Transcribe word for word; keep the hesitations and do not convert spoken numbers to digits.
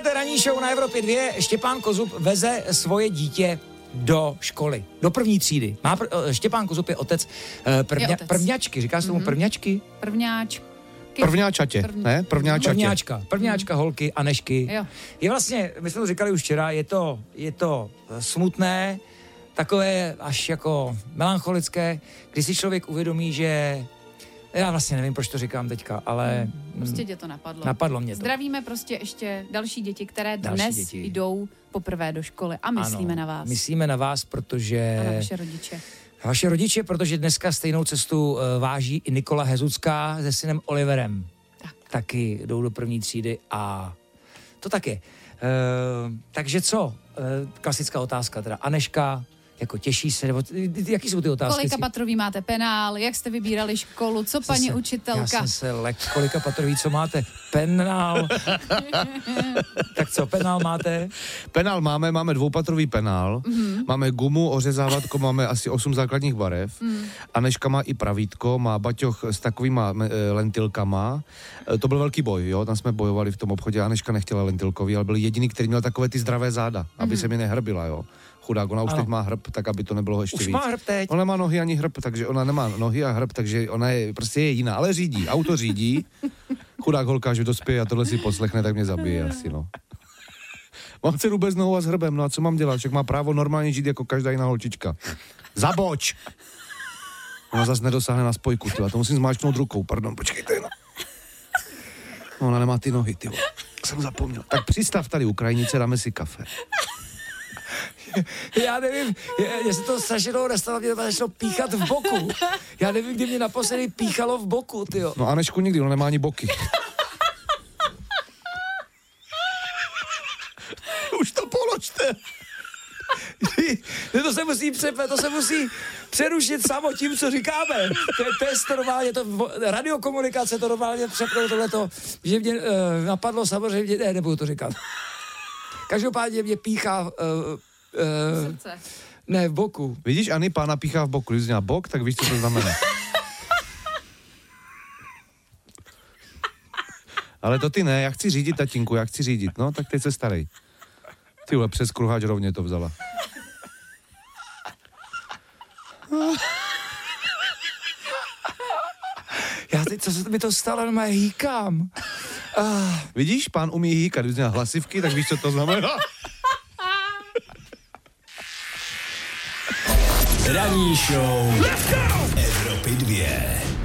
Posloucháte ranní show na Evropě dvě. Štěpán Kozub veze svoje dítě do školy, do první třídy. Má pr- Štěpán Kozub je otec, uh, prvňa, je otec. prvňačky, říká se tomu mm-hmm. prvňačky? Prvňáč. Prvňáčatě, První. ne? Prvňáčatě. Prvňáčka, prvňáčka, holky, Anešky. Jo. Je vlastně, my jsme to říkali už včera, je to, je to smutné, takové až jako melancholické, když si člověk uvědomí, že já vlastně nevím, proč to říkám teďka, ale... Prostě tě to napadlo. Napadlo mě to. Zdravíme prostě ještě další děti, které Další dnes děti. jdou poprvé do školy a myslíme Ano, na vás. Myslíme na vás, protože... A na vaše rodiče. Vaše rodiče, protože dneska stejnou cestu uh, váží i Nikola Hezucká se synem Oliverem. Tak. Taky jdou do první třídy a to tak je. Uh, takže co? Uh, klasická otázka teda. Aneška, jako těší se, nebo jaký jsou ty otázky? Kolika patrový máte penál, jak jste vybírali školu, co paní se, učitelka? Já jsem se lek, kolika patrový, co máte? Penál. Tak co, penál máte? Penál máme, máme dvoupatrový penál, mm-hmm. máme gumu, ořezávatko, máme asi osm základních barev. Mm. Aneška má i pravítko, má baťoch s takovýma e, lentilkama. E, to byl velký boj, jo, tam jsme bojovali v tom obchodě. Aneška nechtěla lentilkový, ale byl jediný, který měl takové ty zdravé záda, mm-hmm. aby se mi nehrbila, jo. Chudák, ona už ano. teď má hrb, tak aby to nebylo ještě už víc. Má hrb teď. Ona má nohy ani hrb, takže ona nemá nohy a hrb, takže ona je prostě je jiná, ale řídí, auto řídí. Chudák holka, že dospěje a tohle si poslechne, tak mě zabije asi, no. Mám dceru bez nohou a s hrbem, no a co mám dělat? Však má právo normálně žít jako každá jiná holčička. Zaboč! Ona zase nedosáhne na spojku, tyva, to musím zmáčknout rukou, pardon, počkejte, no. No, ona nemá ty nohy, tyvo. Jsem zapomněl. Tak přistav tady Ukrajinice, dáme si kafe. Já nevím, mě se to strašně dlouho nestalo, mě to začalo píchat v boku. Já nevím, kdy mě naposledy píchalo v boku, tyjo. No Anešku nikdy, ona nemá ani boky. Už to položte. To se musí přepet, to se musí přerušit samo tím, co říkáme. To je test normálně, to radiokomunikace, to normálně přepnout tohleto, že mě uh, napadlo samozřejmě, ne, nebudu to říkat. Každopádně mě píchá... Uh, Uh, Srdce. Ne, v boku. Vidíš, Ani pána píchá v boku. Když zněla bok, tak víš, co to znamená. Ale to ty ne, já chci řídit, tatínku, já chci řídit. No, tak teď se starej. Tyhle, přes kruháč rovně to vzala. Já teď, co se mi to stalo, no, já hýkám. Uh. Vidíš, pán umí hýkat. Když zněla hlasivky, tak víš, co to znamená. Ranní show Evropy dvě.